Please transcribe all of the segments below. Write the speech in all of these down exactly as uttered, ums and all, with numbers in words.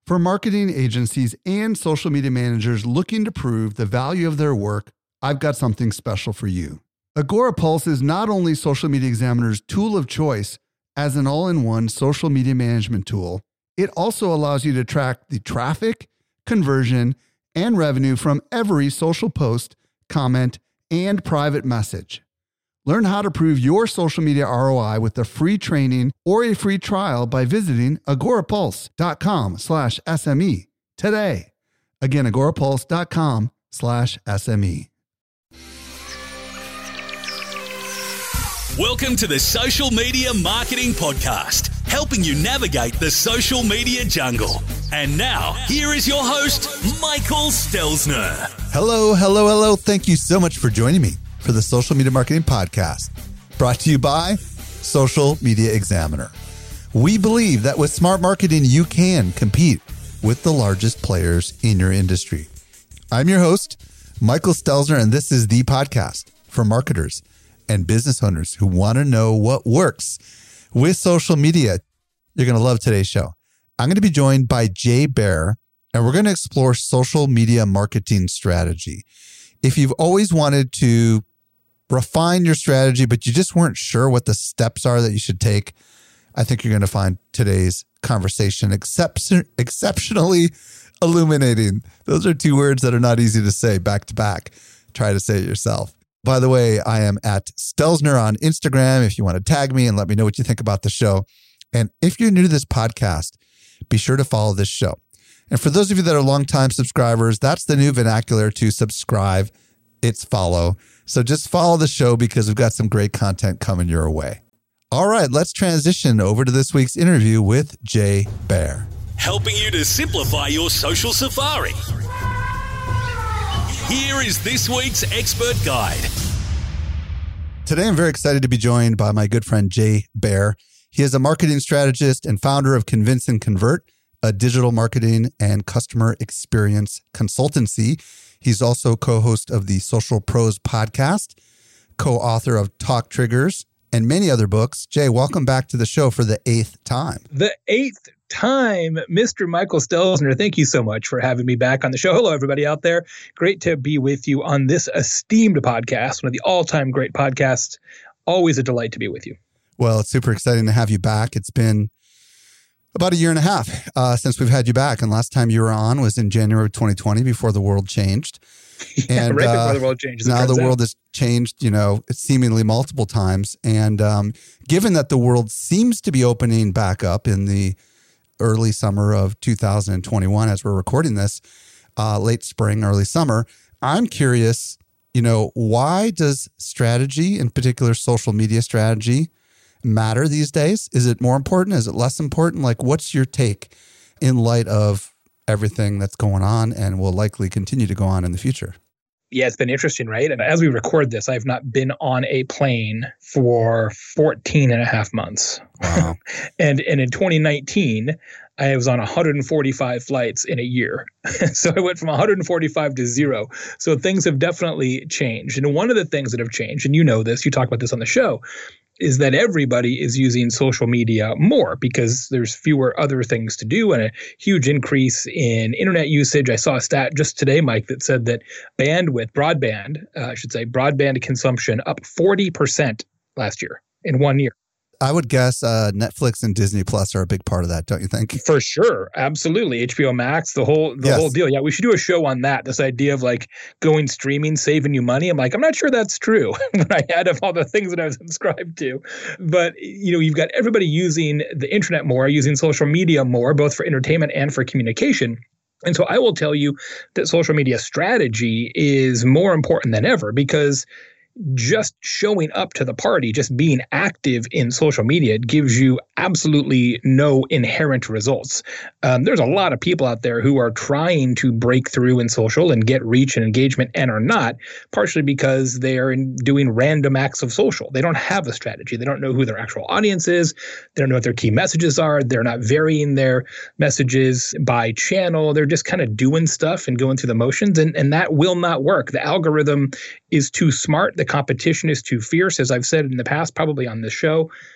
For marketing agencies and social media managers looking to prove the value of their work, I've got something special for you. Agorapulse is not only Social Media Examiner's tool of choice as an all-in-one social media management tool, it also allows you to track the traffic, conversion, and revenue from every social post, comment, and private message. Learn how to prove your social media R O I with a free training or a free trial by visiting agorapulse.com slash SME today. Again, agorapulse.com slash SME. Welcome to the Social Media Marketing Podcast, helping you navigate the social media jungle. And now, here is your host, Michael Stelzner. Hello, hello, hello. Thank you so much for joining me for the Social Media Marketing Podcast, brought to you by Social Media Examiner. We believe that with smart marketing, you can compete with the largest players in your industry. I'm your host, Michael Stelzner, and this is the podcast for marketers and business owners who want to know what works with social media. You're going to love today's show. I'm going to be joined by Jay Baer, and we're going to explore social media marketing strategy. If you've always wanted to refine your strategy, but you just weren't sure what the steps are that you should take, I think you're going to find today's conversation excep- exceptionally illuminating. Those are two words that are not easy to say back to back. Try to say it yourself. By the way, I am at Stelzner on Instagram if you want to tag me and let me know what you think about the show. And if you're new to this podcast, be sure to follow this show. And for those of you that are longtime subscribers, that's the new vernacular to subscribe. It's follow. So just follow the show because we've got some great content coming your way. All right, let's transition over to this week's interview with Jay Baer. Helping you to simplify your social safari. Here is this week's expert guide. Today, I'm very excited to be joined by my good friend, Jay Baer. He is a marketing strategist and founder of Convince and Convert, a digital marketing and customer experience consultancy. He's also co-host of the Social Pros podcast, co-author of Talk Triggers, and many other books. Jay, welcome back to the show for the eighth time. The eighth time, Mister Michael Stelzner. Thank you so much for having me back on the show. Hello, everybody out there. Great to be with you on this esteemed podcast, one of the all-time great podcasts. Always a delight to be with you. Well, it's super exciting to have you back. It's been about a year and a half uh, since we've had you back. And last time you were on was in January of twenty twenty before the world changed. Yeah, and right before uh, the world changed. Now the world has changed, you know, seemingly multiple times. And um, given that the world seems to be opening back up in the early summer of two thousand twenty-one, as we're recording this, uh, late spring, early summer, I'm curious, you know, why does strategy, in particular social media strategy, matter these days? Is it more important? Is it less important? Like, what's your take in light of everything that's going on and will likely continue to go on in the future? Yeah, it's been interesting, right? And as we record this, I've not been on a plane for fourteen and a half months. Wow. and, and in twenty nineteen, I was on one hundred forty-five flights in a year. So I went from one hundred forty-five to zero. So things have definitely changed. And one of the things that have changed, and you know this, you talk about this on the show, is that everybody is using social media more because there's fewer other things to do and a huge increase in internet usage. I saw a stat just today, Mike, that said that bandwidth, broadband, uh, I should say, broadband consumption up forty percent last year in one year. I would guess uh, Netflix and Disney Plus are a big part of that, don't you think? For sure. Absolutely. H B O Max, the whole the yes. whole deal. Yeah, we should do a show on that. This idea of like going streaming, saving you money. I'm like, I'm not sure that's true when I add up all the things that I've subscribed to. But, you know, you've got everybody using the internet more, using social media more, both for entertainment and for communication. And so I will tell you that social media strategy is more important than ever because just showing up to the party, just being active in social media gives you absolutely no inherent results. Um, there's a lot of people out there who are trying to break through in social and get reach and engagement and are not, partially because they are in doing random acts of social. They don't have a strategy. They don't know who their actual audience is. They don't know what their key messages are. They're not varying their messages by channel. They're just kind of doing stuff and going through the motions, and, and that will not work. The algorithm is too smart. The competition is too fierce, as I've said in the past, probably on this show.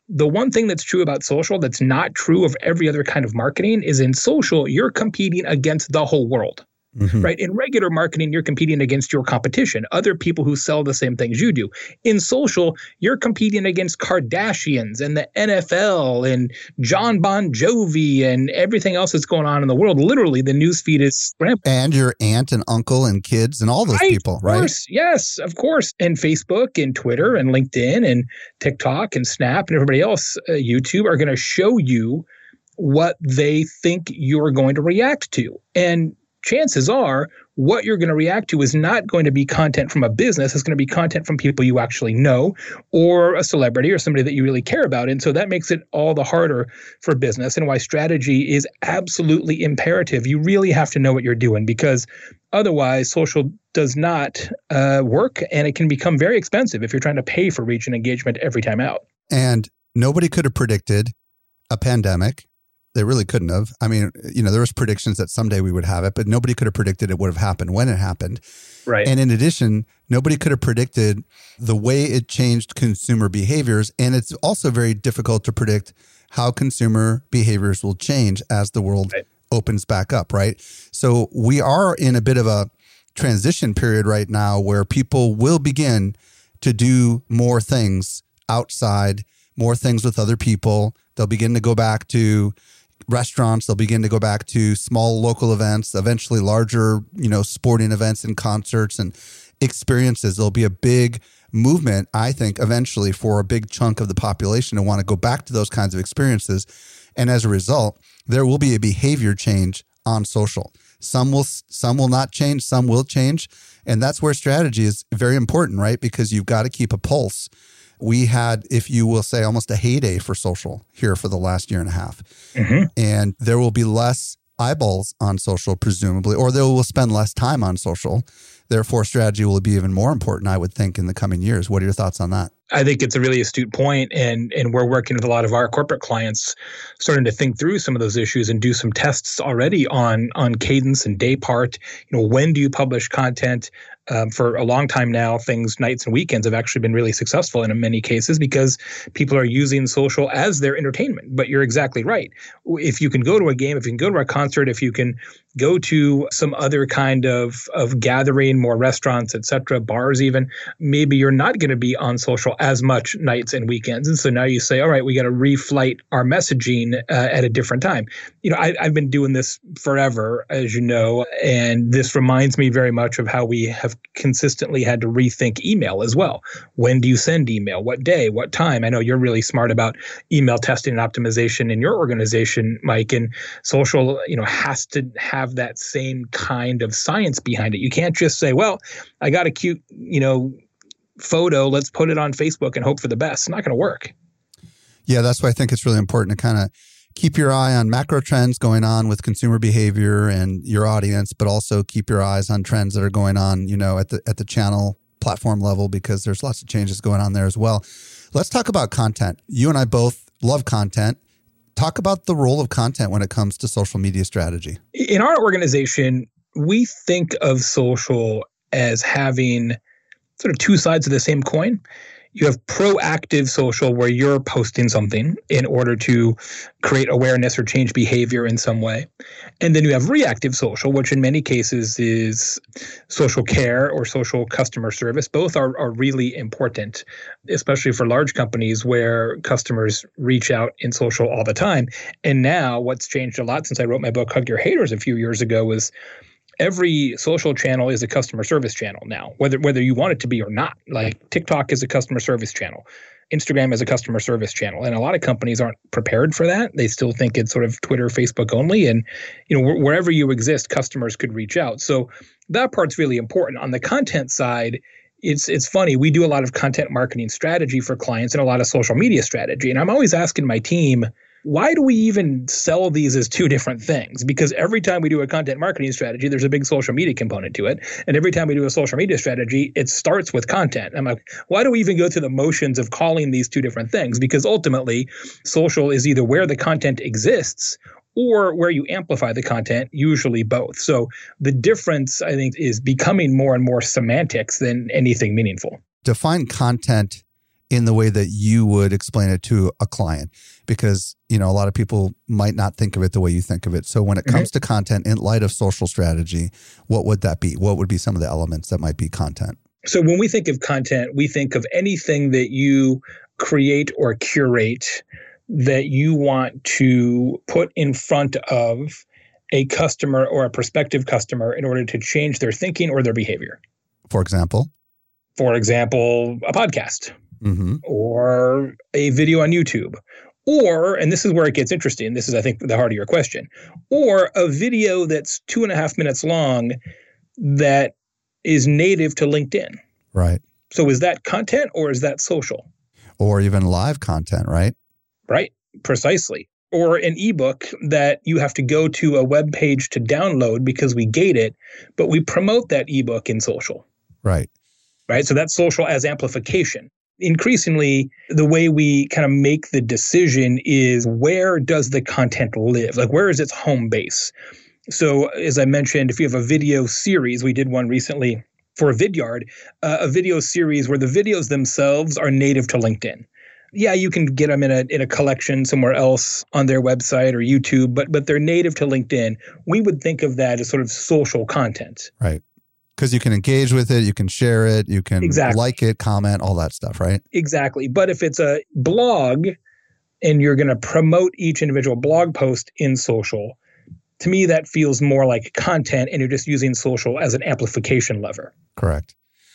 the one thing that's true about social that's not true of every other kind of marketing is in social, you're competing against the whole world. Mm-hmm. Right? In regular marketing, you're competing against your competition, other people who sell the same things you do. In social, you're competing against Kardashians and the N F L and John Bon Jovi and everything else that's going on in the world. Literally, the newsfeed is scrambled. And your aunt and uncle and kids and all those right, people, of right? Course. Yes, of course. And Facebook and Twitter and LinkedIn and TikTok and Snap and everybody else, uh, YouTube, are going to show you what they think you're going to react to. And chances are what you're going to react to is not going to be content from a business. It's going to be content from people you actually know or a celebrity or somebody that you really care about. And so that makes it all the harder for business and why strategy is absolutely imperative. You really have to know what you're doing because otherwise social does not uh, work and it can become very expensive if you're trying to pay for reach and engagement every time out. And nobody could have predicted a pandemic. They really couldn't have. I mean, you know, there was predictions that someday we would have it, but nobody could have predicted it would have happened when it happened. Right. And in addition, nobody could have predicted the way it changed consumer behaviors. And it's also very difficult to predict how consumer behaviors will change as the world right. opens back up, right? So we are in a bit of a transition period right now where people will begin to do more things outside, more things with other people. They'll begin to go back to restaurants, they'll begin to go back to small local events, eventually larger, you know, sporting events and concerts and experiences. There'll be a big movement, I think, eventually for a big chunk of the population to want to go back to those kinds of experiences. And as a result, there will be a behavior change on social. Some will, some will not change, some will change. And that's where strategy is very important, right? Because you've got to keep a pulse. We had, if you will say, almost a heyday for social here for the last year and a half. Mm-hmm. And there will be less eyeballs on social, presumably, or they will spend less time on social. Therefore, strategy will be even more important, I would think, in the coming years. What are your thoughts on that? I think it's a really astute point, and and we're working with a lot of our corporate clients, starting to think through some of those issues and do some tests already on on cadence and day part. You know, when do you publish content? Um, for a long time now, things nights and weekends have actually been really successful in many cases because people are using social as their entertainment. But you're exactly right. If you can go to a game, if you can go to a concert, if you can go to some other kind of of gathering, more restaurants, et cetera, bars even, maybe you're not going to be on social as much nights and weekends. And so now you say, all right, we got to reflight our messaging uh, at a different time. You know, I, I've been doing this forever, as you know, and this reminds me very much of how we have consistently had to rethink email as well. When do you send email? What day? What time? I know you're really smart about email testing and optimization in your organization, Mike, and social, you know, has to have that same kind of science behind it. You can't just say, well, I got a cute, you know, photo, let's put it on Facebook and hope for the best. It's not going to work. Yeah, that's why I think it's really important to kind of keep your eye on macro trends going on with consumer behavior and your audience, but also keep your eyes on trends that are going on, you know, at the at the channel platform level, because there's lots of changes going on there as well. Let's talk about content. You and I both love content. Talk about the role of content when it comes to social media strategy. In our organization, we think of social as having sort of two sides of the same coin. You have proactive social where you're posting something in order to create awareness or change behavior in some way. And then you have reactive social, which in many cases is social care or social customer service. Both are, are really important, especially for large companies where customers reach out in social all the time. And now what's changed a lot since I wrote my book, Hug Your Haters, a few years ago was every social channel is a customer service channel now, whether whether you want it to be or not. Like TikTok is a customer service channel. Instagram is a customer service channel. And a lot of companies aren't prepared for that. They still think it's sort of Twitter, Facebook only. And you know, wh- wherever you exist, customers could reach out. So that part's really important. On the content side, it's it's funny. We do a lot of content marketing strategy for clients and a lot of social media strategy. And I'm always asking my team, why do we even sell these as two different things? Because every time we do a content marketing strategy, there's a big social media component to it. And every time we do a social media strategy, it starts with content. I'm like, why do we even go through the motions of calling these two different things? Because ultimately, social is either where the content exists or where you amplify the content, usually both. So the difference, I think, is becoming more and more semantics than anything meaningful. Define content in the way that you would explain it to a client, because, you know, a lot of people might not think of it the way you think of it. So when it comes mm-hmm. to content in light of social strategy, what would that be? What would be some of the elements that might be content? So when we think of content, we think of anything that you create or curate that you want to put in front of a customer or a prospective customer in order to change their thinking or their behavior. For example? For example, a podcast. Mm-hmm. Or a video on YouTube, or, and this is where it gets interesting, this is, I think, the heart of your question, or a video that's two and a half minutes long that is native to LinkedIn. Right. So is that content or is that social? Or even live content, right? Right, precisely. Or an ebook that you have to go to a web page to download because we gate it, but we promote that ebook in social. Right. Right. So that's social as amplification. Increasingly, the way we kind of make the decision is, where does the content live? Like, where is its home base? So as I mentioned, if you have a video series, we did one recently for Vidyard, uh, a video series where the videos themselves are native to LinkedIn. Yeah, you can get them in a in a collection somewhere else on their website or YouTube, but but they're native to LinkedIn. We would think of that as sort of social content. Right. Because you can engage with it, you can share it, you can exactly. like it, comment, all that stuff, right? Exactly. But if it's a blog and you're going to promote each individual blog post in social, to me, that feels more like content, and you're just using social as an amplification lever. Correct.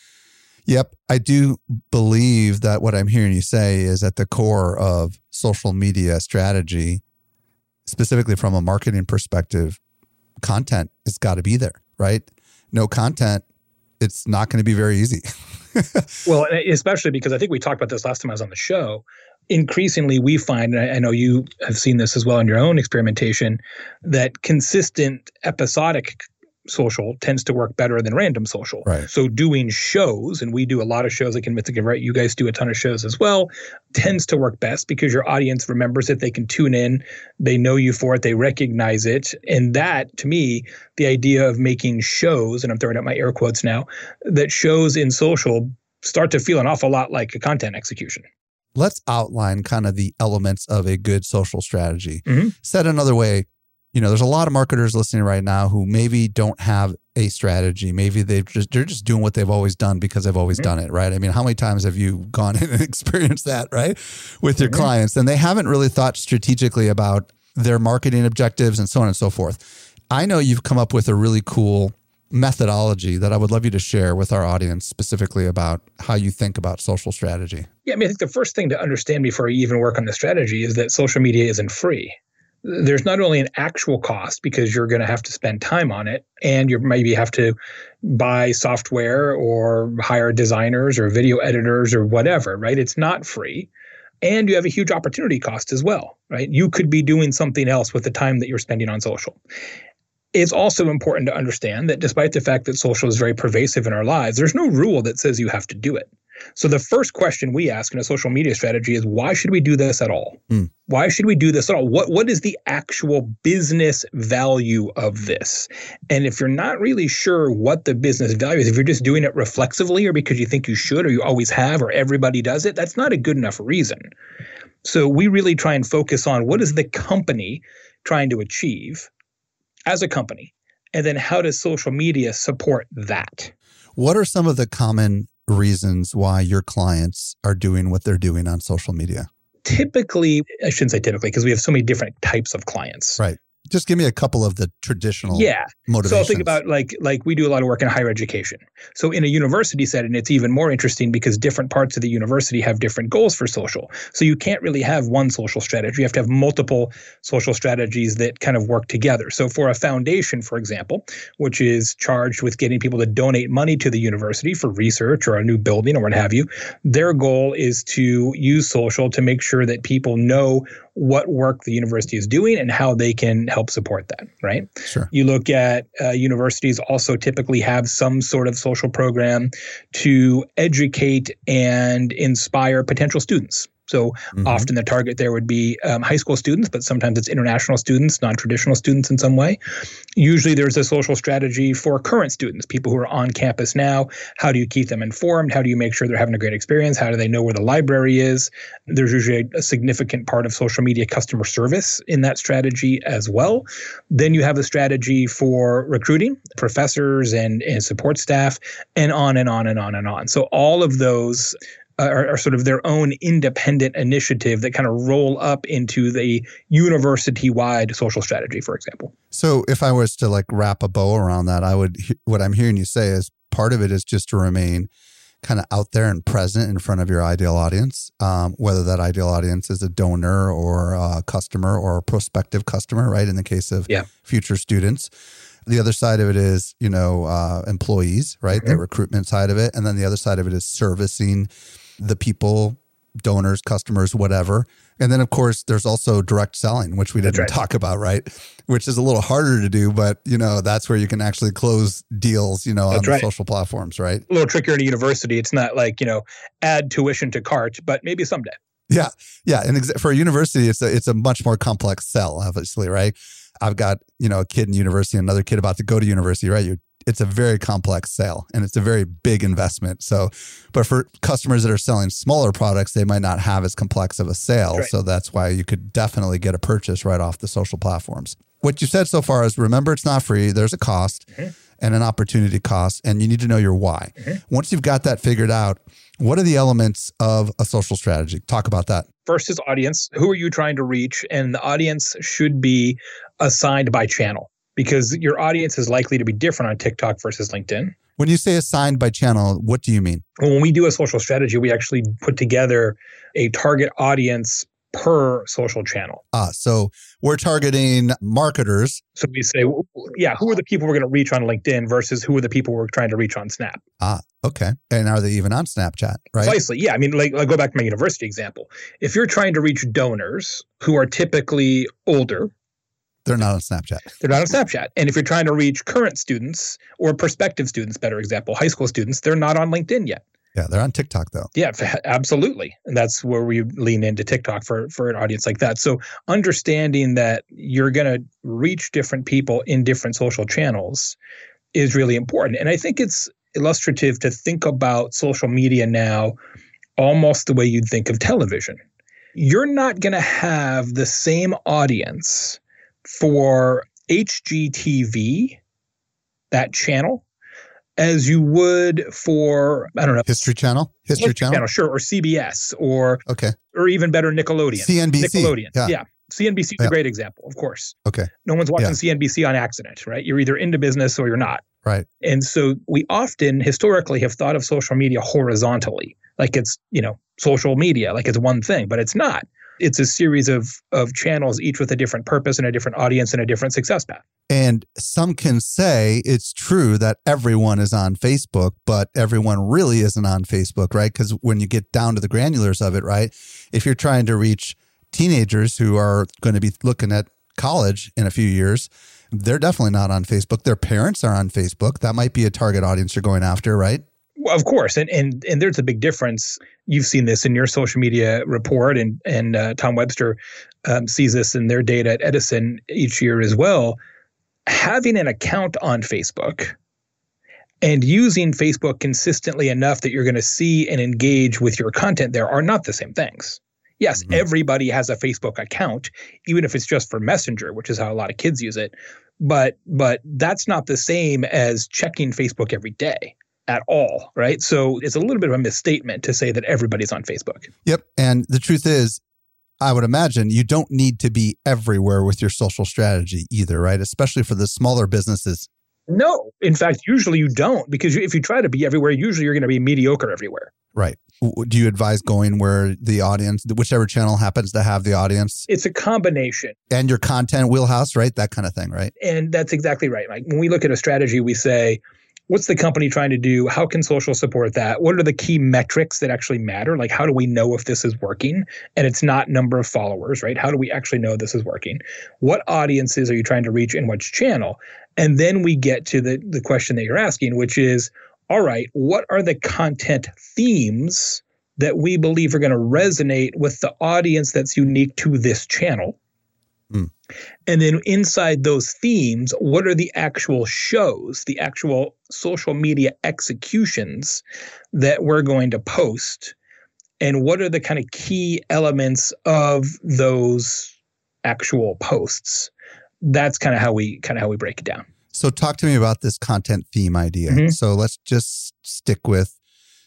Yep. I do believe that what I'm hearing you say is at the core of social media strategy, specifically from a marketing perspective, content has got to be there, right? No content, it's not going to be very easy. Well, especially because I think we talked about this last time I was on the show. Increasingly, we find, and I know you have seen this as well in your own experimentation, that consistent episodic social tends to work better than random social. Right. So doing shows, and we do a lot of shows like in Mythic, right? You guys do a ton of shows as well, tends to work best because your audience remembers it. They can tune in. They know you for it. They recognize it. And that, to me, the idea of making shows, and I'm throwing out my air quotes now, that shows in social start to feel an awful lot like a content execution. Let's outline kind of the elements of a good social strategy. Mm-hmm. Said another way, you know, there's a lot of marketers listening right now who maybe don't have a strategy. Maybe they've just, they're just doing what they've always done because they've always mm-hmm. done it, right? I mean, how many times have you gone in and experienced that, right? With your mm-hmm. clients, and they haven't really thought strategically about their marketing objectives and so on and so forth. I know you've come up with a really cool methodology that I would love you to share with our audience, specifically about how you think about social strategy. Yeah, I mean, I think the first thing to understand before you even work on the strategy is that social media isn't free. There's not only an actual cost because you're going to have to spend time on it, and you maybe have to buy software or hire designers or video editors or whatever, right? It's not free. And you have a huge opportunity cost as well, right? You could be doing something else with the time that you're spending on social. It's also important to understand that despite the fact that social is very pervasive in our lives, there's no rule that says you have to do it. So the first question we ask in a social media strategy is, why should we do this at all? Mm. Why should we do this at all? What What is the actual business value of this? And if you're not really sure what the business value is, if you're just doing it reflexively or because you think you should or you always have or everybody does it, that's not a good enough reason. So we really try and focus on what is the company trying to achieve as a company, and then how does social media support that? What are some of the common reasons why your clients are doing what they're doing on social media? Typically, I shouldn't say typically because we have so many different types of clients. Right. Just give me a couple of the traditional yeah. motivations. So I'll think about like like we do a lot of work in higher education. So in a university setting, it's even more interesting because different parts of the university have different goals for social. So you can't really have one social strategy. You have to have multiple social strategies that kind of work together. So for a foundation, for example, which is charged with getting people to donate money to the university for research or a new building or what have you, their goal is to use social to make sure that people know what work the university is doing and how they can help support that, right? Sure. You look at uh, universities also typically have some sort of social program to educate and inspire potential students. So Mm-hmm. often the target there would be um, high school students, but sometimes it's international students, non-traditional students in some way. Usually there's a social strategy for current students, people who are on campus now. How do you keep them informed? How do you make sure they're having a great experience? How do they know where the library is? There's usually a, a significant part of social media customer service in that strategy as well. Then you have a strategy for recruiting, professors and, and support staff, and on and on and on and on. So all of those Are, are sort of their own independent initiative that kind of roll up into the university-wide social strategy, for example. So if I was to like wrap a bow around that, I would, what I'm hearing you say is part of it is just to remain kind of out there and present in front of your ideal audience, um, whether that ideal audience is a donor or a customer or a prospective customer, right? In the case of yeah. future students. The other side of it is, you know, uh, employees, right? Mm-hmm. The recruitment side of it. And then the other side of it is servicing the people, donors, customers, whatever. And then, of course, there's also direct selling, which we didn't right. talk about, right? Which is a little harder to do, but, you know, that's where you can actually close deals, you know, that's on the right. social platforms, right? A little trickier in a university. It's not like, you know, add tuition to cart, but maybe someday. Yeah. Yeah. And ex- for a university, it's a, it's a much more complex sell, obviously, right? I've got, you know, a kid in university, another kid about to go to university, right? You're It's a very complex sale and it's a very big investment. So, but for customers that are selling smaller products, they might not have as complex of a sale. Right. So that's why you could definitely get a purchase right off the social platforms. What you said so far is remember, it's not free. There's a cost mm-hmm. and an opportunity cost, and you need to know your why. Mm-hmm. Once you've got that figured out, what are the elements of a social strategy? Talk about that. First is audience. Who are you trying to reach? And the audience should be assigned by channel, because your audience is likely to be different on TikTok versus LinkedIn. When you say assigned by channel, what do you mean? Well, when we do a social strategy, we actually put together a target audience per social channel. Ah, so we're targeting marketers. So we say, yeah, who are the people we're going to reach on LinkedIn versus who are the people we're trying to reach on Snap? Ah, okay. And are they even on Snapchat, right? Precisely. Yeah. I mean, like, I'll go back to my university example. If you're trying to reach donors who are typically older, they're not on Snapchat. They're not on Snapchat. And if you're trying to reach current students or prospective students, better example, high school students, they're not on LinkedIn yet. Yeah, they're on TikTok though. Yeah, absolutely. And that's where we lean into TikTok for, for an audience like that. So understanding that you're going to reach different people in different social channels is really important. And I think it's illustrative to think about social media now almost the way you'd think of television. You're not going to have the same audience for H G T V, that channel, as you would for, I don't know. History Channel? History, History Channel? Channel? Sure. Or C B S or, okay. or even better, Nickelodeon. C N B C. Nickelodeon. Yeah. yeah. C N B C is yeah. a great example, of course. Okay. No one's watching yeah. C N B C on accident, right? You're either into business or you're not. Right. And so we often historically have thought of social media horizontally, like it's, you know, social media, like it's one thing, but it's not. It's a series of of channels, each with a different purpose and a different audience and a different success path. And some can say it's true that everyone is on Facebook, but everyone really isn't on Facebook, right? Because when you get down to the granulars of it, right? If you're trying to reach teenagers who are going to be looking at college in a few years, they're definitely not on Facebook. Their parents are on Facebook. That might be a target audience you're going after, right? Well, of course. And and and there's a big difference. You've seen this in your social media report, and and uh, Tom Webster um, sees this in their data at Edison each year as well. Having an account on Facebook and using Facebook consistently enough that you're going to see and engage with your content there are not the same things. Yes, mm-hmm. everybody has a Facebook account, even if it's just for Messenger, which is how a lot of kids use it. But but that's not the same as checking Facebook every day. At all, right? So it's a little bit of a misstatement to say that everybody's on Facebook. Yep. And the truth is, I would imagine you don't need to be everywhere with your social strategy either, right? Especially for the smaller businesses. No. In fact, usually you don't, because if you try to be everywhere, usually you're going to be mediocre everywhere. Right. Do you advise going where the audience, whichever channel happens to have the audience? It's a combination. And your content wheelhouse, right? That kind of thing, right? And that's exactly right. Like when we look at a strategy, we say, what's the company trying to do? How can social support that? What are the key metrics that actually matter? Like, how do we know if this is working? And it's not number of followers, right? How do we actually know this is working? What audiences are you trying to reach in which channel? And then we get to the, the question that you're asking, which is, all right, what are the content themes that we believe are going to resonate with the audience that's unique to this channel. Mm. And then inside those themes, what are the actual shows, the actual social media executions that we're going to post? And what are the kind of key elements of those actual posts? That's kind of how we kind of how we break it down. So talk to me about this content theme idea. Mm-hmm. So let's just stick with,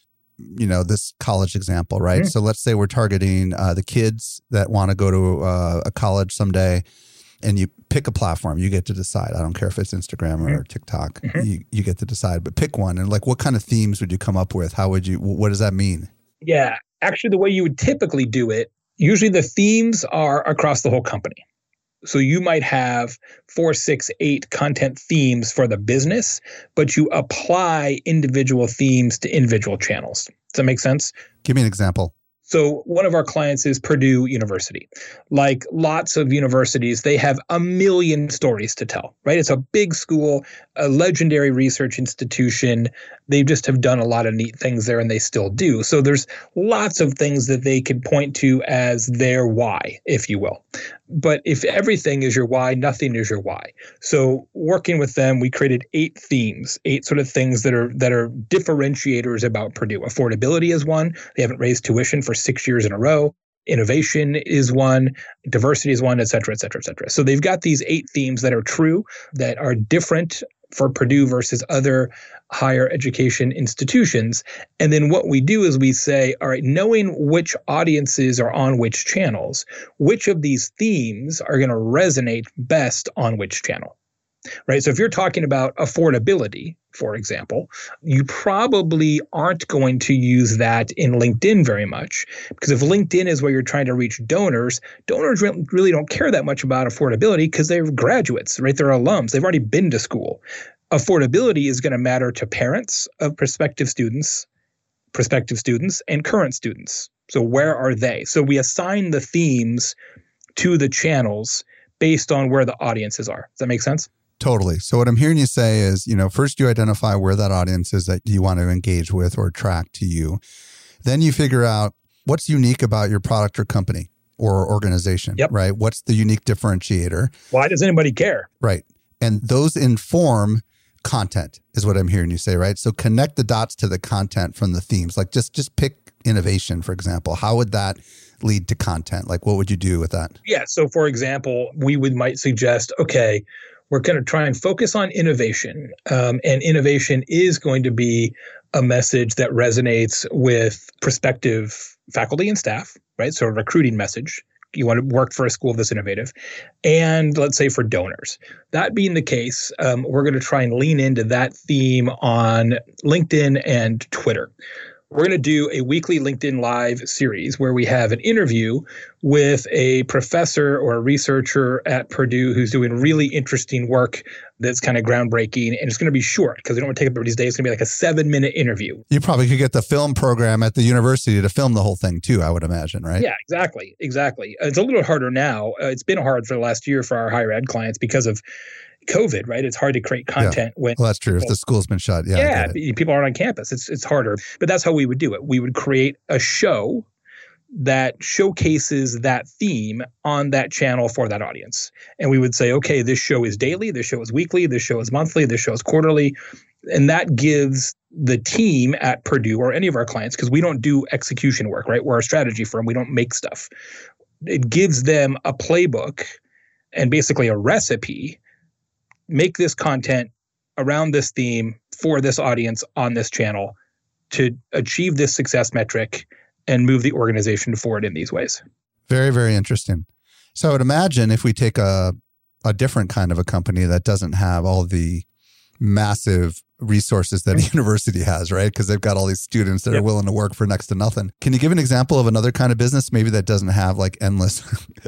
you know, this college example, right? Mm-hmm. So let's say we're targeting uh, the kids that want to go to uh, a college someday, and you pick a platform. You get to decide. I don't care if it's Instagram or mm-hmm. TikTok. Mm-hmm. You, you get to decide, but pick one. And like, what kind of themes would you come up with? How would you, what does that mean? Yeah, actually the way you would typically do it, usually the themes are across the whole company. So you might have four, six, eight content themes for the business, but you apply individual themes to individual channels. Does that make sense? Give me an example. So one of our clients is Purdue University. Like lots of universities, they have a million stories to tell, right? It's a big school, a legendary research institution. They just have done a lot of neat things there, and they still do. So there's lots of things that they could point to as their why, if you will. But if everything is your why, nothing is your why. So working with them, we created eight themes, eight sort of things that are that are differentiators about Purdue. Affordability is one. They haven't raised tuition for six years in a row. Innovation is one. Diversity is one, et cetera, et cetera, et cetera. So they've got these eight themes that are true, that are different for Purdue versus other higher education institutions. And then what we do is we say, all right, knowing which audiences are on which channels, which of these themes are going to resonate best on which channel, right? So if you're talking about affordability, for example, you probably aren't going to use that in LinkedIn very much, because if LinkedIn is where you're trying to reach donors, donors really don't care that much about affordability because they're graduates, right? They're alums. They've already been to school. Affordability is going to matter to parents of prospective students, prospective students, and current students. So where are they? So we assign the themes to the channels based on where the audiences are. Does that make sense? Totally. So what I'm hearing you say is, you know, first you identify where that audience is that you want to engage with or attract to you. Then you figure out what's unique about your product or company or organization, yep. right? What's the unique differentiator? Why does anybody care? Right. And those inform content is what I'm hearing you say, right? So connect the dots to the content from the themes. Like just, just pick innovation, for example. How would that lead to content? Like what would you do with that? Yeah. So for example, we would might suggest, okay, we're going to try and focus on innovation. Um, and innovation is going to be a message that resonates with prospective faculty and staff, right? So a recruiting message. You want to work for a school that's innovative. And let's say for donors. That being the case, um, we're going to try and lean into that theme on LinkedIn and Twitter. We're going to do a weekly LinkedIn Live series where we have an interview with a professor or a researcher at Purdue who's doing really interesting work that's kind of groundbreaking. And it's going to be short because we don't want to take up everybody's day. It's going to be like a seven minute interview. You probably could get the film program at the university to film the whole thing too, I would imagine, right? Yeah, exactly. Exactly. It's a little harder now. Uh, it's been hard for the last year for our higher ed clients because of COVID, right? It's hard to create content yeah. when well, that's true. People, if the school's been shut, yeah, yeah, people aren't on campus. It's it's harder, but that's how we would do it. We would create a show that showcases that theme on that channel for that audience, and we would say, okay, this show is daily, this show is weekly, this show is monthly, this show is quarterly, and that gives the team at Purdue or any of our clients, because we don't do execution work, right? We're a strategy firm. We don't make stuff. It gives them a playbook and basically a recipe. Make this content around this theme for this audience on this channel to achieve this success metric and move the organization forward in these ways. Very, very interesting. So I would imagine if we take a, a different kind of a company that doesn't have all the massive resources that a university has, right? Because they've got all these students that yep. are willing to work for next to nothing. Can you give an example of another kind of business maybe that doesn't have like endless,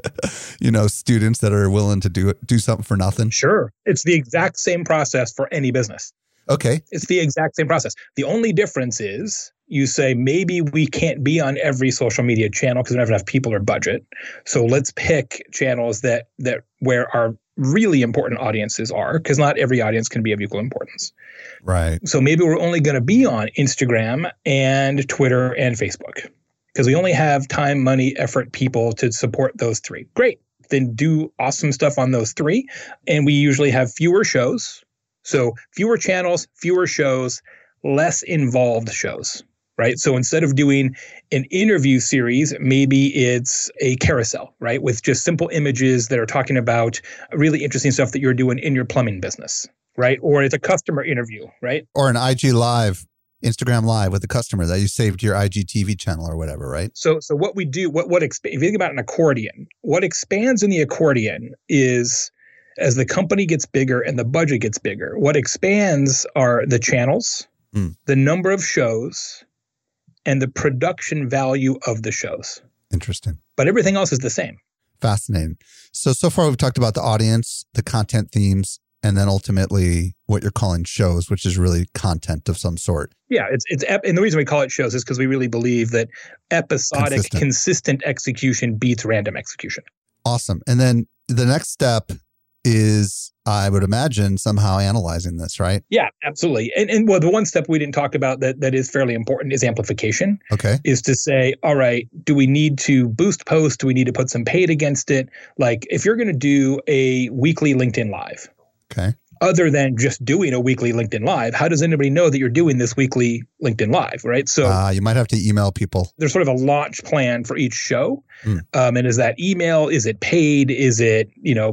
you know, students that are willing to do do something for nothing? Sure. It's the exact same process for any business. Okay. It's the exact same process. The only difference is you say, maybe we can't be on every social media channel because we don't have enough people or budget. So let's pick channels that that where our really important audiences are, because not every audience can be of equal importance. Right. So maybe we're only going to be on Instagram and Twitter and Facebook. because we only have time, money, effort, people to support those three. Great. Then do awesome stuff on those three. And we usually have fewer shows. So fewer channels, fewer shows, less involved shows, right? So instead of doing an interview series, maybe it's a carousel, right? With just simple images that are talking about really interesting stuff that you're doing in your plumbing business, right? Or it's a customer interview, right? Or an I G Live, Instagram Live with a customer that you saved to your I G T V channel or whatever, right? So so what we do, what what exp- if you think about an accordion, what expands in the accordion is as the company gets bigger and the budget gets bigger, what expands are the channels, mm. the number of shows, and the production value of the shows. Interesting. But everything else is the same. Fascinating. So, so far we've talked about the audience, the content themes, and then ultimately what you're calling shows, which is really content of some sort. Yeah, it's it's ep- and the reason we call it shows is because we really believe that episodic, consistent. consistent execution beats random execution. Awesome. And then the next step is, I would imagine, somehow analyzing this, right? Yeah, absolutely. And and well, the one step we didn't talk about that that is fairly important is amplification. Okay. Is to say, all right, do we need to boost post? Do we need to put some paid against it? Like if you're going to do a weekly LinkedIn Live, okay, other than just doing a weekly LinkedIn Live, how does anybody know that you're doing this weekly LinkedIn Live, right? So uh, you might have to email people. There's sort of a launch plan for each show. Mm. Um, and is that email? Is it paid? Is it, you know,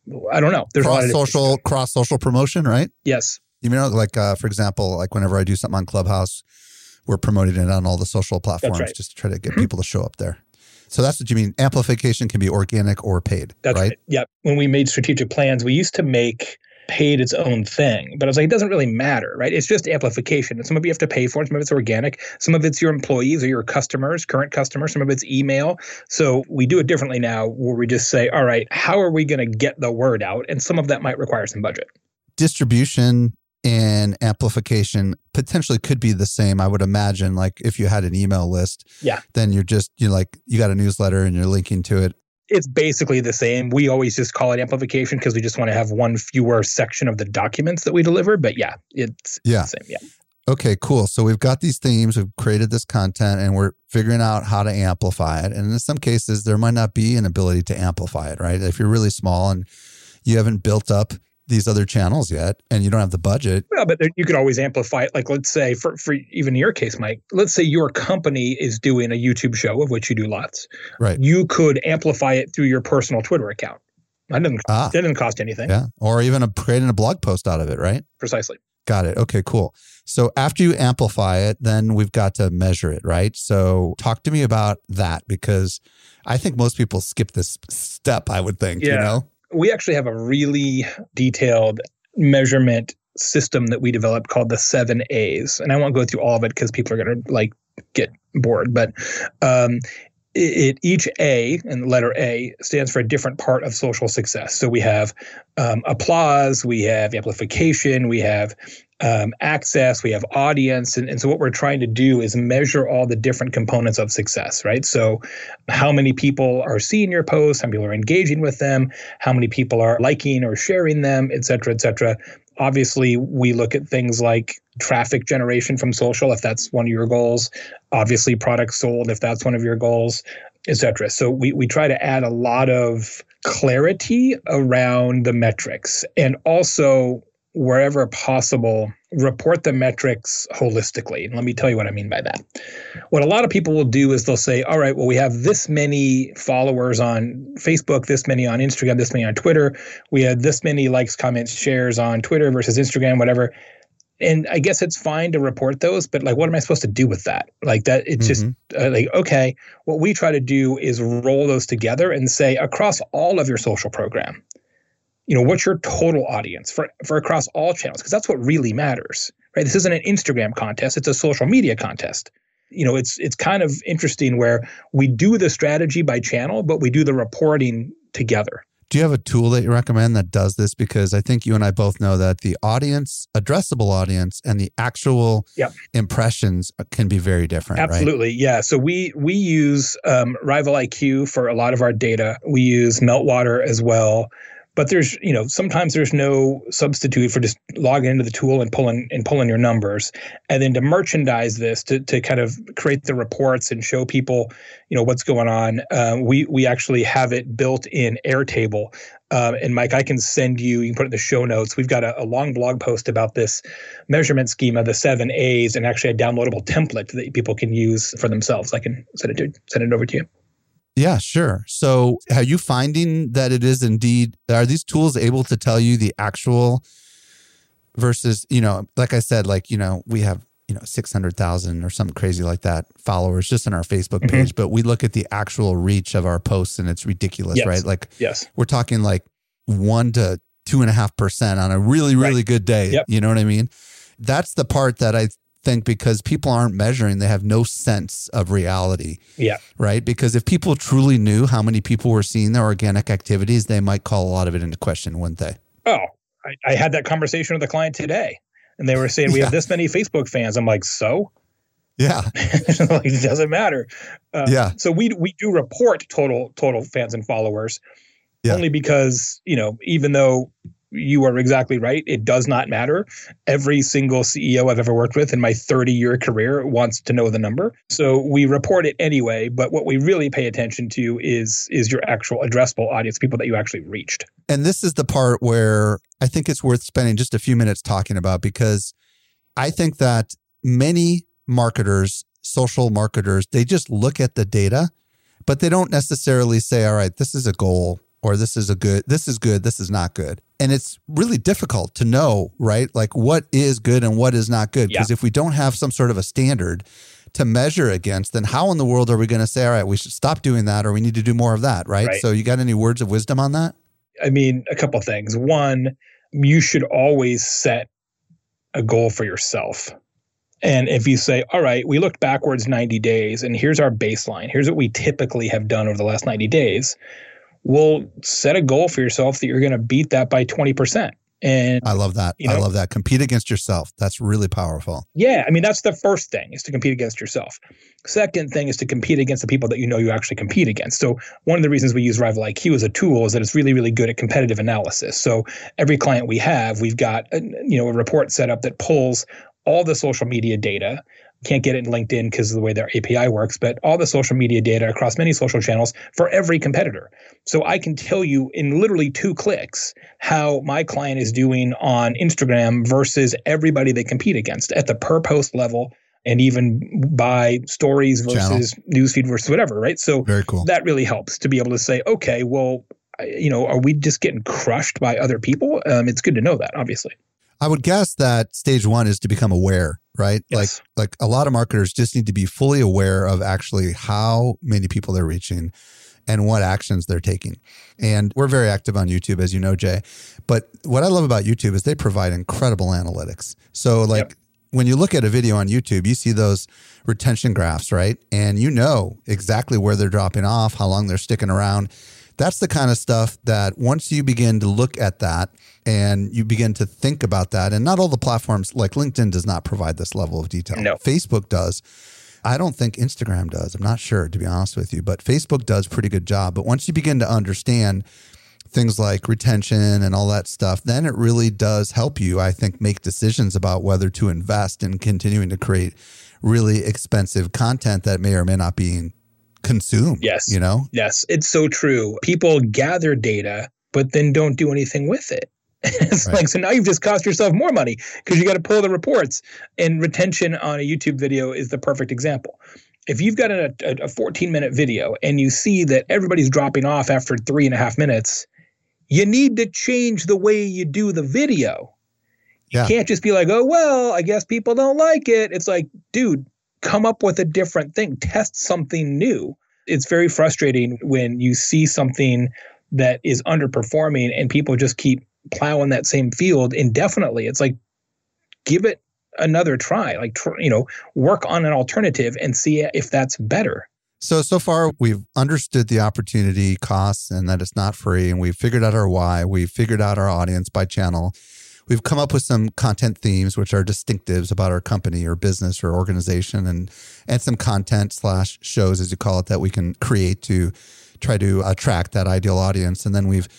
I don't know. There's cross a lot of social, cross social promotion, right? Yes. You know, like uh, for example, like whenever I do something on Clubhouse, we're promoting it on all the social platforms right. just to try to get mm-hmm. people to show up there. So that's what you mean. Amplification can be organic or paid. That's right. right. Yeah. When we made strategic plans, we used to make paid its own thing, but I was like, it doesn't really matter, right? It's just amplification. And some of you have to pay for it. Some of it's organic. Some of it's your employees or your customers, current customers. Some of it's email. So we do it differently now where we just say, all right, how are we going to get the word out? And some of that might require some budget. Distribution and amplification potentially could be the same. I would imagine, like if you had an email list, yeah, then you're just, you're like, you got a newsletter and you're linking to it. It's basically the same. We always just call it amplification because we just want to have one fewer section of the documents that we deliver. But yeah, it's yeah. the same. Yeah. Okay, cool. So we've got these themes, we've created this content, and we're figuring out how to amplify it. And in some cases, there might not be an ability to amplify it, right? If you're really small and you haven't built up these other channels yet, and you don't have the budget. Well, but you could always amplify it. Like, let's say, for, for even in your case, Mike, let's say your company is doing a YouTube show, of which you do lots. Right. You could amplify it through your personal Twitter account. That doesn't, ah, that doesn't cost anything. Yeah. Or even a, creating a blog post out of it, right? Precisely. Got it. Okay, cool. So after you amplify it, then we've got to measure it, right? So talk to me about that, because I think most people skip this step, I would think, yeah. you know? We actually have a really detailed measurement system that we developed called the seven A's. And I won't go through all of it because people are going to like get bored. But um, it, it each A, and the letter A, stands for a different part of social success. So we have um, applause, we have amplification, we have um, access, we have audience. And, and so what we're trying to do is measure all the different components of success, right? So how many people are seeing your posts, how many people are engaging with them, how many people are liking or sharing them, et cetera, et cetera. Obviously, we look at things like traffic generation from social, if that's one of your goals. Obviously, products sold, if that's one of your goals, et cetera. So we, we try to add a lot of clarity around the metrics, and also, wherever possible, report the metrics holistically. And let me tell you what I mean by that. What a lot of people will do is they'll say, all right, well, we have this many followers on Facebook, this many on Instagram, this many on Twitter. We had this many likes, comments, shares on Twitter versus Instagram, whatever. And I guess it's fine to report those, but like, what am I supposed to do with that? Like that, it's mm-hmm. just uh, like, okay, what we try to do is roll those together and say across all of your social program, you know, what's your total audience for, for across all channels? Because that's what really matters, right? This isn't an Instagram contest. It's a social media contest. You know, it's it's kind of interesting where we do the strategy by channel, but we do the reporting together. Do you have a tool that you recommend that does this? Because I think you and I both know that the audience, addressable audience, and the actual yep. impressions can be very different. Absolutely. Right? Yeah. So we we use um, Rival I Q for a lot of our data. We use Meltwater as well. But there's, you know, sometimes there's no substitute for just logging into the tool and pulling and pulling your numbers. And then to merchandise this, to to kind of create the reports and show people, you know, what's going on. Uh, we we actually have it built in Airtable. Um, and Mike, I can send you, you can put it in the show notes. We've got a, a long blog post about this measurement schema, the seven A's, and actually a downloadable template that people can use for themselves. I can send it to, send it over to you. Yeah, sure. So are you finding that it is indeed, are these tools able to tell you the actual versus, you know, like I said, like, you know, we have, you know, six hundred thousand or something crazy like that followers just on our Facebook page, mm-hmm. but we look at the actual reach of our posts and it's ridiculous, yes. right? Like, yes. we're talking like one to two and a half percent on a really, really right. good day. Yep. You know what I mean? That's the part that I think, because people aren't measuring, they have no sense of reality. Yeah. Right? Because if people truly knew how many people were seeing their organic activities, they might call a lot of it into question, wouldn't they? Oh, I, I had that conversation with a client today. And they were saying, we yeah. have this many Facebook fans. I'm like, so? Yeah. Like, it doesn't matter. Uh, yeah. So we we do report total total fans and followers yeah. only because, you know, even though you are exactly right, it does not matter. Every single C E O I've ever worked with in my thirty-year career wants to know the number. So we report it anyway. But what we really pay attention to is is your actual addressable audience, people that you actually reached. And this is the part where I think it's worth spending just a few minutes talking about, because I think that many marketers, social marketers, they just look at the data, but they don't necessarily say, all right, this is a goal, or this is a good, this is good, this is not good. And it's really difficult to know, right? Like, what is good and what is not good? Because yeah. if we don't have some sort of a standard to measure against, then how in the world are we going to say, all right, we should stop doing that, or we need to do more of that, right? right? So you got any words of wisdom on that? I mean, a couple of things. One, you should always set a goal for yourself. And if you say, all right, we looked backwards ninety days, and here's our baseline. Here's what we typically have done over the last ninety days. We'll set a goal for yourself that you're going to beat that by twenty percent. And I love that. You know, I love that. Compete against yourself. That's really powerful. Yeah. I mean, that's the first thing, is to compete against yourself. Second thing is to compete against the people that you know you actually compete against. So one of the reasons we use Rival I Q as a tool is that it's really, really good at competitive analysis. So every client we have, we've got a, you know, a report set up that pulls all the social media data. Can't get it in LinkedIn because of the way their A P I works, but all the social media data across many social channels for every competitor. So I can tell you in literally two clicks how my client is doing on Instagram versus everybody they compete against at the per post level, and even by stories versus Channel. Newsfeed versus whatever, right? So very cool. That really helps to be able to say, okay, well, you know, are we just getting crushed by other people? Um, it's good to know that, obviously. I would guess that stage one is to become aware, right? Yes. Like, like a lot of marketers just need to be fully aware of actually how many people they're reaching and what actions they're taking. And we're very active on YouTube, as you know, Jay. But what I love about YouTube is they provide incredible analytics. So like yep. when you look at a video on YouTube, you see those retention graphs, right? And you know exactly where they're dropping off, how long they're sticking around. That's the kind of stuff that once you begin to look at that and you begin to think about that, and not all the platforms, like LinkedIn does not provide this level of detail. No. Facebook does. I don't think Instagram does. I'm not sure, to be honest with you, but Facebook does a pretty good job. But once you begin to understand things like retention and all that stuff, then it really does help you, I think, make decisions about whether to invest in continuing to create really expensive content that may or may not be consumed. Yes. You know? Yes. It's so true. People gather data, but then don't do anything with it. It's right. like, so now you've just cost yourself more money because you got to pull the reports. And retention on a YouTube video is the perfect example. If you've got a, a fourteen minute video and you see that everybody's dropping off after three and a half minutes, you need to change the way you do the video. You yeah. can't just be like, oh, well, I guess people don't like it. It's like, dude, come up with a different thing. Test something new. It's very frustrating when you see something that is underperforming and people just keep plowing that same field indefinitely. It's like, give it another try. Like, tr- you know, work on an alternative and see if that's better. So, so far we've understood the opportunity costs and that it's not free. And we've figured out our why. We've figured out our audience by channel. We've come up with some content themes, which are distinctives about our company or business or organization, and and some content slash shows, as you call it, that we can create to try to attract that ideal audience. And then we've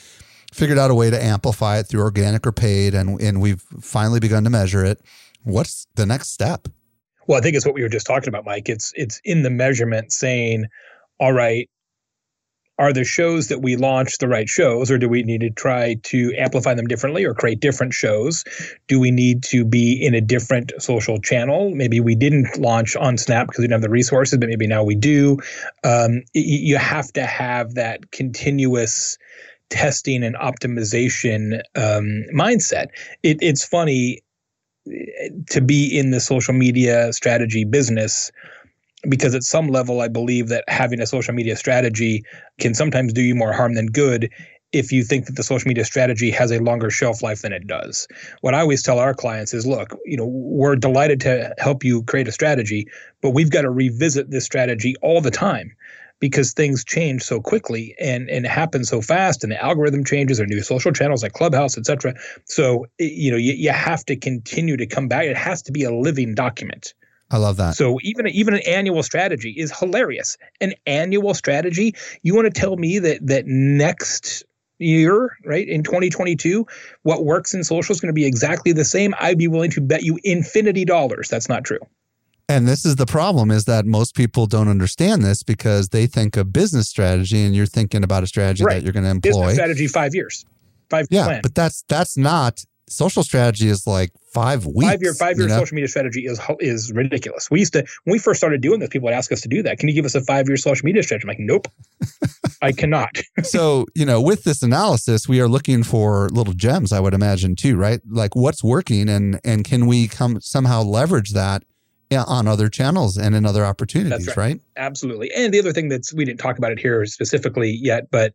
figured out a way to amplify it through organic or paid, and, and we've finally begun to measure it. What's the next step? Well, I think it's what we were just talking about, Mike. It's it's in the measurement saying, all right, are the shows that we launch the right shows, or do we need to try to amplify them differently or create different shows? Do we need to be in a different social channel? Maybe we didn't launch on Snap because we didn't have the resources, but maybe now we do. Um, you have to have that continuous testing and optimization um, mindset. It, it's funny to be in the social media strategy business, because at some level, I believe that having a social media strategy can sometimes do you more harm than good if you think that the social media strategy has a longer shelf life than it does. What I always tell our clients is, look, you know, we're delighted to help you create a strategy, but we've got to revisit this strategy all the time because things change so quickly and, and happen so fast, and the algorithm changes, or new social channels like Clubhouse, et cetera. So, you know, you, you have to continue to come back. It has to be a living document. I love that. So even even an annual strategy is hilarious. An annual strategy, you want to tell me that that next year, right, in twenty twenty-two, what works in social is going to be exactly the same? I'd be willing to bet you infinity dollars that's not true. And this is the problem, is that most people don't understand this because they think of business strategy, and you're thinking about a strategy right. that you're going to employ. Business strategy, five years. Five yeah, plan. But that's that's not social strategy is like five weeks. Five year, five year you know? social media strategy is is ridiculous. We used to, when we first started doing this, people would ask us to do that. Can you give us a five year social media strategy? I'm like, nope, I cannot. So, you know, with this analysis, we are looking for little gems, I would imagine too, right? Like what's working, and and can we come somehow leverage that on other channels and in other opportunities, That's right. right? Absolutely. And the other thing that's, we didn't talk about it here specifically yet, but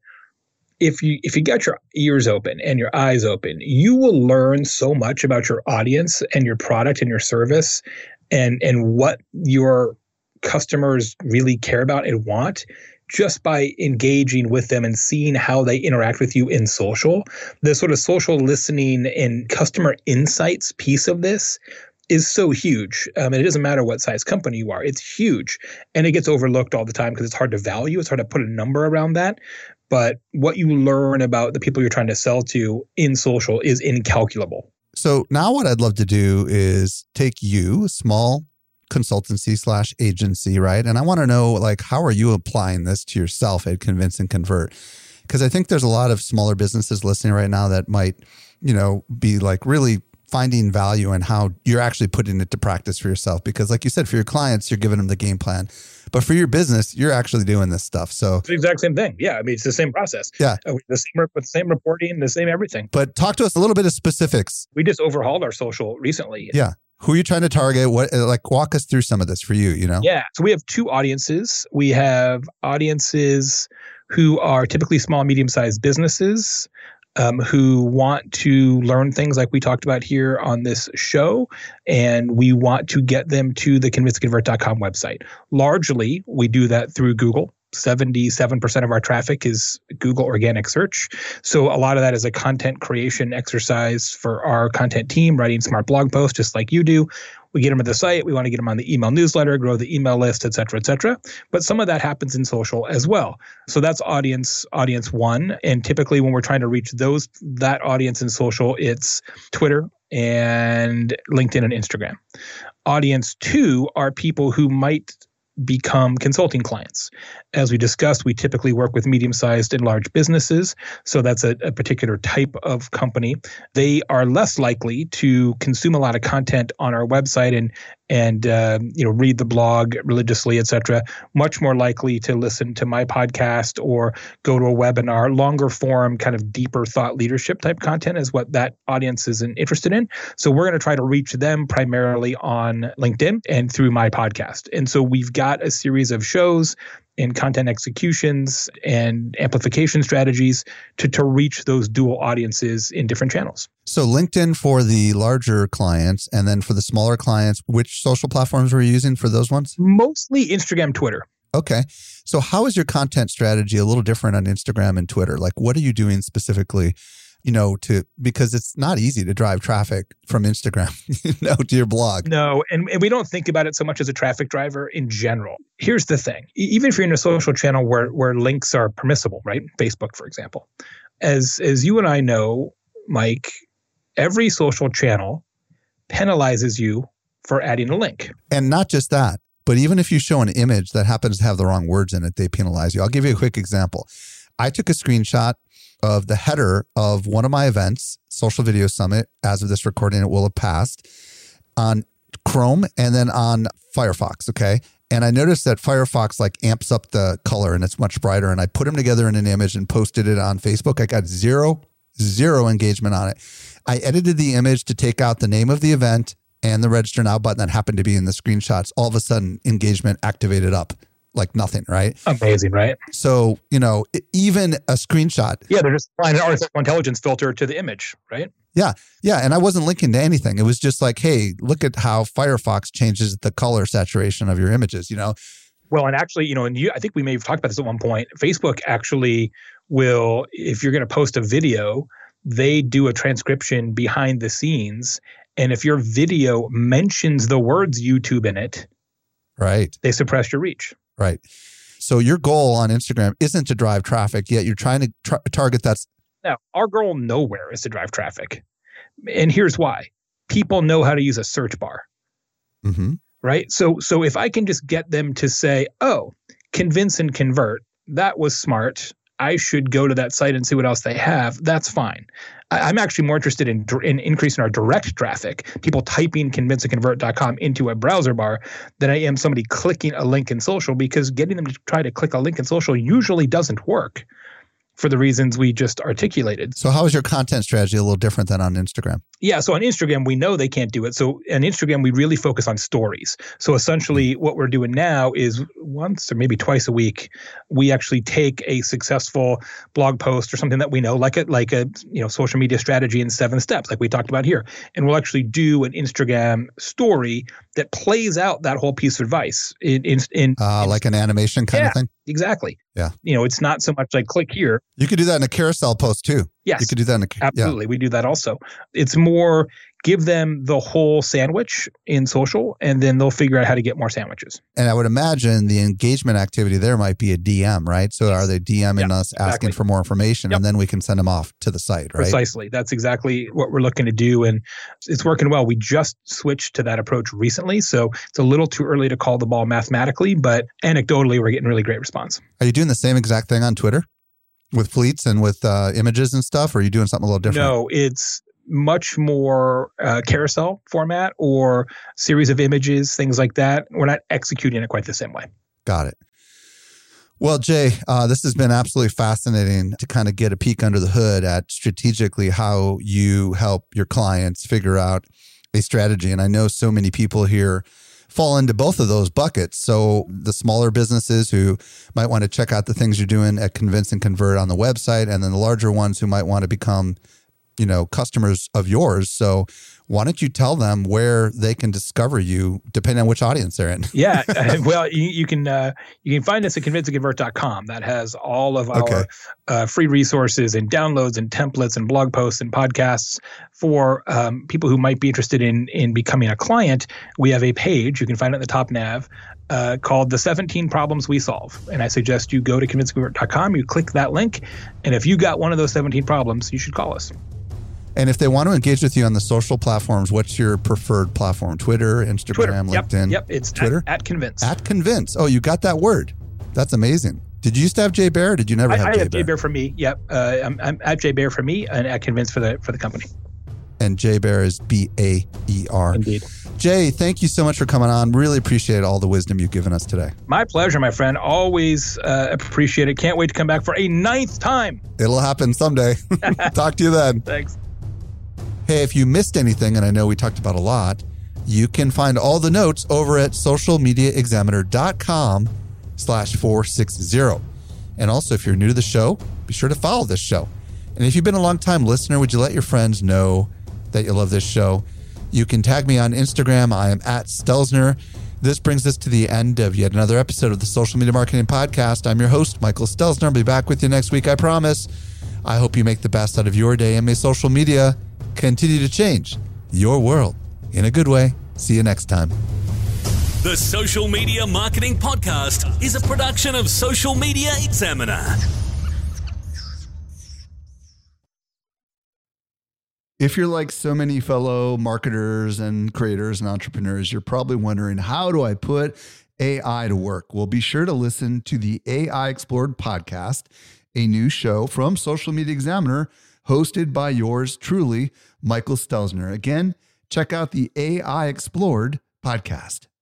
If you if you get your ears open and your eyes open, you will learn so much about your audience and your product and your service and and what your customers really care about and want just by engaging with them and seeing how they interact with you in social. The sort of social listening and customer insights piece of this is so huge. Um, and it doesn't matter what size company you are. It's huge. And it gets overlooked all the time because it's hard to value. It's hard to put a number around that. But what you learn about the people you're trying to sell to in social is incalculable. So now what I'd love to do is take you, a small consultancy slash agency, right? And I want to know, like, how are you applying this to yourself at Convince and Convert? Because I think there's a lot of smaller businesses listening right now that might, you know, be like really finding value in how you're actually putting it to practice for yourself. Because like you said, for your clients, you're giving them the game plan. But for your business, you're actually doing this stuff. So it's the exact same thing. Yeah. I mean, it's the same process. Yeah. Uh, the same, with the same reporting, the same everything. But talk to us a little bit of specifics. We just overhauled our social recently. Yeah. Who are you trying to target? What, like, walk us through some of this for you, you know? Yeah. So we have two audiences. We have audiences who are typically small, medium-sized businesses um, who want to learn things like we talked about here on this show, and we want to get them to the convince convert dot com website. Largely, we do that through Google. seventy-seven percent of our traffic is Google organic search. So a lot of that is a content creation exercise for our content team, writing smart blog posts just like you do. We get them at the site. We want to get them on the email newsletter, grow the email list, et cetera, et cetera. But some of that happens in social as well. So that's audience audience one. And typically when we're trying to reach those that audience in social, it's Twitter and LinkedIn and Instagram. Audience two are people who might become consulting clients. As we discussed, we typically work with medium-sized and large businesses. So that's a, a particular type of company. They are less likely to consume a lot of content on our website and and uh, you know read the blog religiously, et cetera. Much more likely to listen to my podcast or go to a webinar. Longer form, kind of deeper thought leadership type content is what that audience is interested in. So we're going to try to reach them primarily on LinkedIn and through my podcast. And so we've got a series of shows and content executions and amplification strategies to, to reach those dual audiences in different channels. So LinkedIn for the larger clients, and then for the smaller clients, which social platforms were you using for those ones? Mostly Instagram, Twitter. Okay. So how is your content strategy a little different on Instagram and Twitter? Like, what are you doing specifically, you know, to, because it's not easy to drive traffic from Instagram, you know, to your blog. No, and, and we don't think about it so much as a traffic driver in general. Here's the thing. Even if you're in a social channel where, where links are permissible, right? Facebook, for example. as as you and I know, Mike, every social channel penalizes you for adding a link. And not just that, but even if you show an image that happens to have the wrong words in it, they penalize you. I'll give you a quick example. I took a screenshot of the header of one of my events, Social Video Summit. As of this recording, it will have passed on Chrome and then on Firefox, okay? And I noticed that Firefox like amps up the color and it's much brighter. And I put them together in an image and posted it on Facebook. I got zero, zero engagement on it. I edited the image to take out the name of the event and the register now button that happened to be in the screenshots. All of a sudden, engagement activated up like nothing, right? Amazing, right? So, you know, even a screenshot. Yeah, they're just applying an artificial intelligence filter to the image, right? Yeah. Yeah. And I wasn't linking to anything. It was just like, hey, look at how Firefox changes the color saturation of your images, you know? Well, and actually, you know, and you, I think we may have talked about this at one point. Facebook actually will, if you're going to post a video, they do a transcription behind the scenes. And if your video mentions the words YouTube in it, right, they suppress your reach. Right. So your goal on Instagram isn't to drive traffic, yet you're trying to tra- target that's. Now, our goal nowhere is to drive traffic. And here's why. People know how to use a search bar. Mm-hmm. Right? So, so if I can just get them to say, oh, convince and convert, that was smart. I should go to that site and see what else they have. That's fine. I, I'm actually more interested in, in increasing our direct traffic, people typing convince and convert dot com into a browser bar, than I am somebody clicking a link in social, because getting them to try to click a link in social usually doesn't work for the reasons we just articulated. So how is your content strategy a little different than on Instagram? Yeah. So on Instagram, we know they can't do it. So on Instagram, we really focus on stories. So essentially what we're doing now is once or maybe twice a week, we actually take a successful blog post or something that we know, like a, like a you know social media strategy in seven steps, like we talked about here. And we'll actually do an Instagram story that plays out that whole piece of advice. In, in, in, uh, in like an animation kind yeah, of thing? Exactly. Yeah. You know, it's not so much like click here. You could do that in a carousel post too. Yes. You could do that in a Absolutely. Yeah. We do that also. It's more give them the whole sandwich in social, and then they'll figure out how to get more sandwiches. And I would imagine the engagement activity there might be a D M, right? So are they DMing yeah, us asking exactly. for more information, yep. and then we can send them off to the site, right? Precisely. That's exactly what we're looking to do. And it's working well. We just switched to that approach recently. So it's a little too early to call the ball mathematically, but anecdotally, we're getting really great response. Are you doing the same exact thing on Twitter with fleets and with uh, images and stuff? Or are you doing something a little different? No, it's much more uh, carousel format or series of images, things like that. We're not executing it quite the same way. Got it. Well, Jay, uh, this has been absolutely fascinating to kind of get a peek under the hood at strategically how you help your clients figure out a strategy. And I know so many people here fall into both of those buckets. So the smaller businesses who might want to check out the things you're doing at Convince and Convert on the website, and then the larger ones who might want to become, you know, customers of yours. So why don't you tell them where they can discover you, depending on which audience they're in? Yeah. Well, you, you can uh, you can find us at convince and convert dot com. That has all of our okay. uh, free resources and downloads and templates and blog posts and podcasts for um, people who might be interested in in becoming a client. We have a page, you can find it at the top nav, uh, called The seventeen Problems We Solve. And I suggest you go to convince and convert dot com, you click that link, and if you got one of those seventeen problems, you should call us. And if they want to engage with you on the social platforms, what's your preferred platform? Twitter, Instagram, Twitter. LinkedIn? Yep, yep. It's Twitter? At, at Convince. At Convince. Oh, you got that word. That's amazing. Did you used to have Jay Baer, or did you never I, have I Jay have Baer? Jay Baer for me. Yep. Uh, I'm, I'm at Jay Baer for me and at Convince for the for the company. And Jay Baer is B A E R. Indeed. Jay, thank you so much for coming on. Really appreciate all the wisdom you've given us today. My pleasure, my friend. Always uh, appreciate it. Can't wait to come back for a ninth time. It'll happen someday. Talk to you then. Thanks. Hey, if you missed anything, and I know we talked about a lot, you can find all the notes over at social media examiner dot com slash four sixty. And also, if you're new to the show, be sure to follow this show. And if you've been a long-time listener, would you let your friends know that you love this show? You can tag me on Instagram. I am at Stelzner. This brings us to the end of yet another episode of the Social Media Marketing Podcast. I'm your host, Michael Stelzner. I'll be back with you next week, I promise. I hope you make the best out of your day, and may social media continue to change your world in a good way. See you next time. The Social Media Marketing Podcast is a production of Social Media Examiner. If you're like so many fellow marketers and creators and entrepreneurs, you're probably wondering, how do I put A I to work? Well, be sure to listen to the A I Explored podcast, a new show from Social Media Examiner, hosted by yours truly, Michael Stelzner. Again, check out the A I Explored podcast.